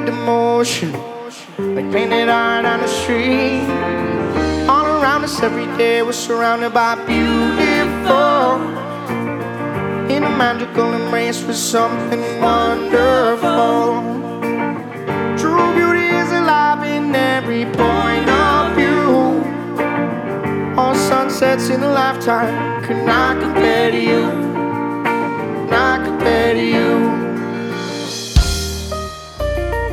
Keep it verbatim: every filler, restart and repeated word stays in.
the motion, like painted art on the street. All around us every day we're surrounded by beautiful. In a magical embrace with something wonderful. True beauty is alive in every point of view. All sunsets in a lifetime could not compare to you, not compare to you.